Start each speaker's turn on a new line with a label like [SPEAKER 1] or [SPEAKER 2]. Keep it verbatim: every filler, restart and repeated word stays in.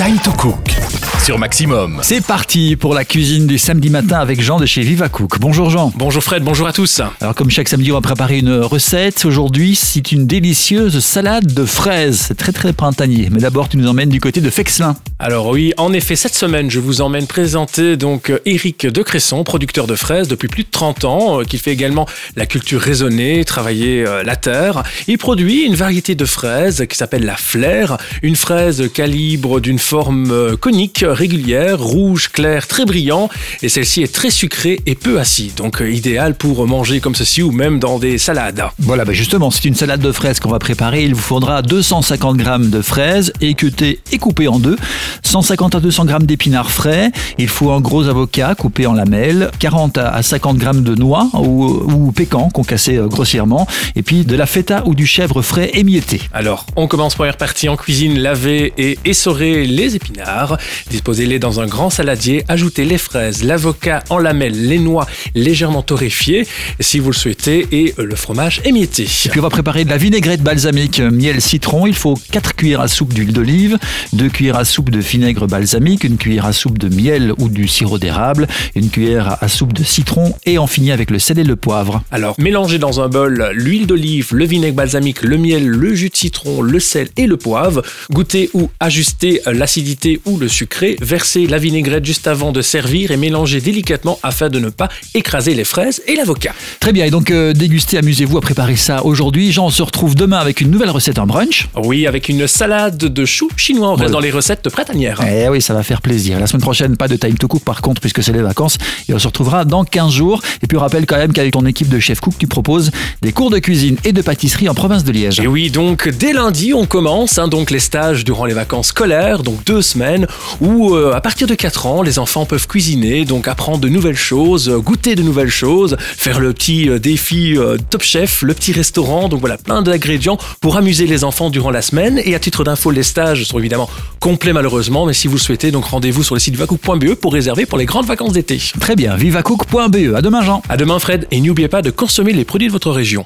[SPEAKER 1] Time to Cook sur Maximum.
[SPEAKER 2] C'est parti pour la cuisine du samedi matin avec Jean de chez Viva Cook. Bonjour Jean.
[SPEAKER 3] Bonjour Fred, bonjour à tous.
[SPEAKER 2] Alors comme chaque samedi, on va préparer une recette. Aujourd'hui, c'est une délicieuse salade de fraises. C'est très très printanier. Mais d'abord, tu nous emmènes du côté de Fexlin.
[SPEAKER 3] Alors oui, en effet, cette semaine, je vous emmène présenter donc Éric de Cresson, producteur de fraises depuis plus de trente ans, qui fait également la culture raisonnée, travailler la terre. Il produit une variété de fraises qui s'appelle la Flair, une fraise calibre d'une forme conique, régulière, rouge, clair, très brillant, et celle-ci est très sucrée et peu acide, donc idéal pour manger comme ceci ou même dans des salades.
[SPEAKER 2] Voilà, bah justement, c'est une salade de fraises qu'on va préparer. Il vous faudra deux cent cinquante grammes de fraises équeutées et coupées en deux, cent cinquante à deux cents grammes d'épinards frais, il faut un gros avocat coupé en lamelles, quarante à cinquante grammes de noix ou, ou pécans concassés grossièrement, et puis de la feta ou du chèvre frais émietté.
[SPEAKER 3] Alors, on commence première partie en cuisine, laver et essorer les épinards. Disposez-les dans un grand saladier, ajoutez les fraises, l'avocat en lamelles, les noix légèrement torréfiées, si vous le souhaitez, et le fromage émietté.
[SPEAKER 2] Et puis on va préparer de la vinaigrette balsamique, miel, citron. Il faut quatre cuillères à soupe d'huile d'olive, deux cuillères à soupe de vinaigre balsamique, une cuillère à soupe de miel ou du sirop d'érable, une cuillère à soupe de citron et on finit avec le sel et le poivre.
[SPEAKER 3] Alors, mélangez dans un bol l'huile d'olive, le vinaigre balsamique, le miel, le jus de citron, le sel et le poivre. Goûtez ou ajustez l'acidité ou le sucré. Versez la vinaigrette juste avant de servir et mélangez délicatement afin de ne pas écraser les fraises et l'avocat.
[SPEAKER 2] Très bien, et donc euh, dégustez, amusez-vous à préparer ça aujourd'hui. Jean, on se retrouve demain avec une nouvelle recette en brunch.
[SPEAKER 3] Oui, avec une salade de choux chinois. On reste
[SPEAKER 2] voilà.
[SPEAKER 3] dans les recettes printanières.
[SPEAKER 2] Eh oui, ça va faire plaisir. La semaine prochaine, pas de Time to Cook par contre, puisque c'est les vacances. Et on se retrouvera dans quinze jours. Et puis on rappelle quand même qu'avec ton équipe de chef cook, tu proposes des cours de cuisine et de pâtisserie en province de Liège.
[SPEAKER 3] Et oui, donc dès lundi, on commence hein, donc les stages durant les vacances scolaires, donc deux semaines, où euh, à partir de quatre ans, les enfants peuvent cuisiner, donc apprendre de nouvelles choses, goûter de nouvelles choses, faire le petit euh, défi euh, Top Chef, le petit restaurant, donc voilà, plein d'ingrédients pour amuser les enfants durant la semaine. Et à titre d'info, les stages sont évidemment complets malheureusement, mais si vous le souhaitez, donc rendez-vous sur le site vivacook point b e pour réserver pour les grandes vacances d'été.
[SPEAKER 2] Très bien, vivacook point b e. À demain Jean.
[SPEAKER 3] À demain Fred, et n'oubliez pas de consommer les produits de votre région.